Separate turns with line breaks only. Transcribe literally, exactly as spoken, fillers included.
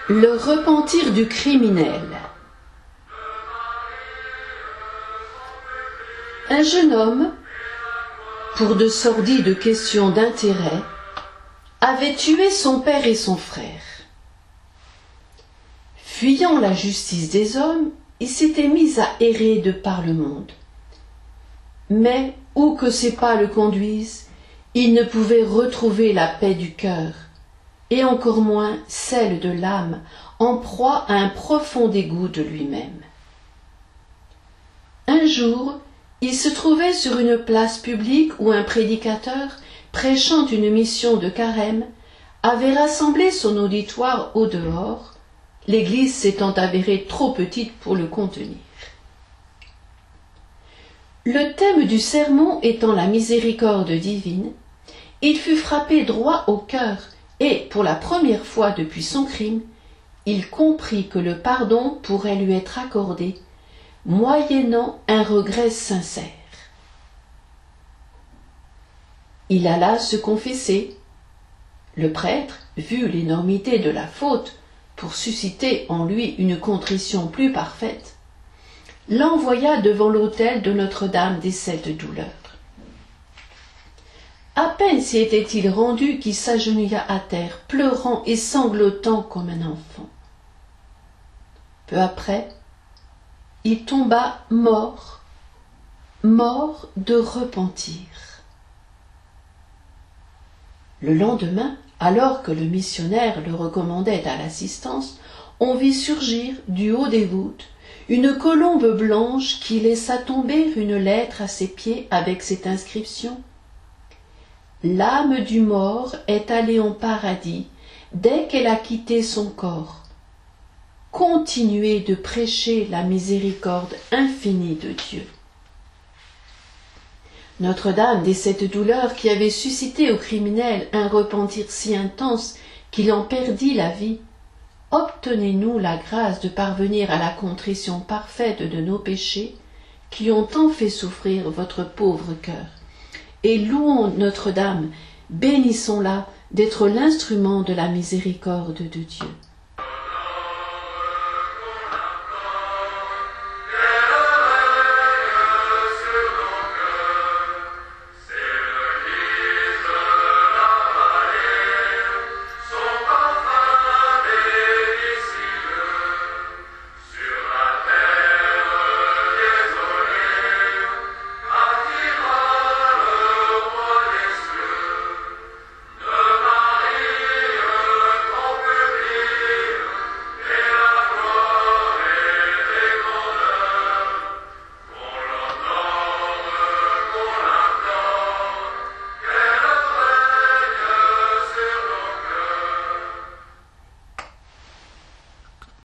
Le repentir du criminel. Un jeune homme, pour de sordides questions d'intérêt, avait tué son père et son frère. Fuyant la justice des hommes, il s'était mis à errer de par le monde. Mais, où que ses pas le conduisent, il ne pouvait retrouver la paix du cœur, et encore moins celle de l'âme, en proie à un profond dégoût de lui-même. Un jour, il se trouvait sur une place publique où un prédicateur, prêchant une mission de carême, avait rassemblé son auditoire au dehors, l'église s'étant avérée trop petite pour le contenir. Le thème du sermon étant la miséricorde divine, il fut frappé droit au cœur et, pour la première fois depuis son crime, il comprit que le pardon pourrait lui être accordé, moyennant un regret sincère. Il alla se confesser. Le prêtre, vu l'énormité de la faute, pour susciter en lui une contrition plus parfaite, l'envoya devant l'autel de Notre-Dame des Sept Douleurs. À peine s'y était-il rendu qu'il s'agenouilla à terre, pleurant et sanglotant comme un enfant. Peu après, il tomba mort, mort de repentir. Le lendemain, alors que le missionnaire le recommandait à l'assistance, on vit surgir, du haut des voûtes, une colombe blanche qui laissa tomber une lettre à ses pieds avec cette inscription: « L'âme du mort est allée en paradis dès qu'elle a quitté son corps. Continuez de prêcher la miséricorde infinie de Dieu. » Notre-Dame des Sept Douleurs, qui avait suscité au criminel un repentir si intense qu'il en perdit la vie, obtenez-nous la grâce de parvenir à la contrition parfaite de nos péchés qui ont tant fait souffrir votre pauvre cœur. Et louons Notre-Dame, bénissons-la d'être l'instrument de la miséricorde de Dieu.